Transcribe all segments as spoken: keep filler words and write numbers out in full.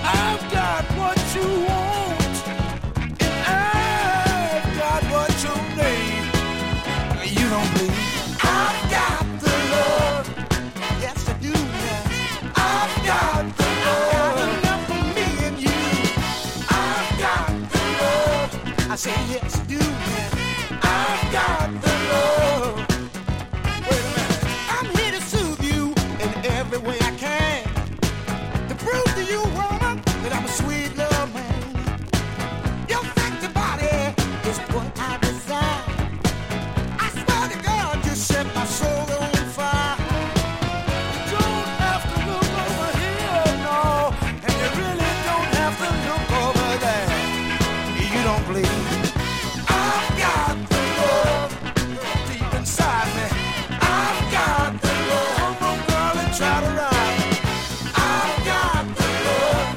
I've got what you want, and I've got what you need. You don't believe? I've got the love. Yes, I do. Yes. I've got the love. Enough for me and you. I've got the love. I say yes, I do. Yes. I've got the love. Wait a minute. I'm here to soothe you in every way I can. To prove to you, woman, that I'm a sweet love man. Your sexy body is what I desire. I swear to God, you set my soul on fire. You don't have to look over here, no, and you really don't have to look over there. You don't believe? I've got the love deep inside me. I've got the love. Come on, girl, and try to ride me. I've got the love.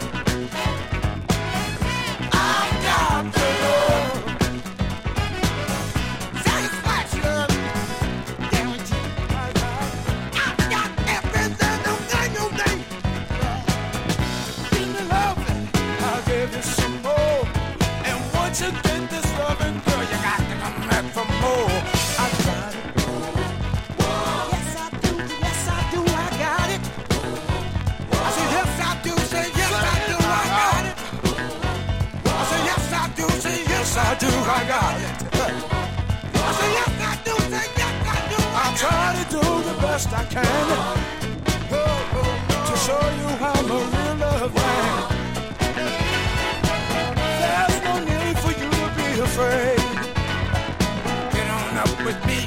I've got the love. Satisfaction, guaranteed. I've got everything you think you need. Give me loving, I'll give you some more. And once you get this loving, girl, you got to come back for more. I got it. Yes, I do. Yes, I do. I got it. I say yes, I do. Say yes, I do. I got it. I say yes, I do. Say yes, I do. I got it. I say yes, I do. Say yes, I do. I try to do the best I can to show you how the real love man. There's no need for you to be afraid. Get on up with me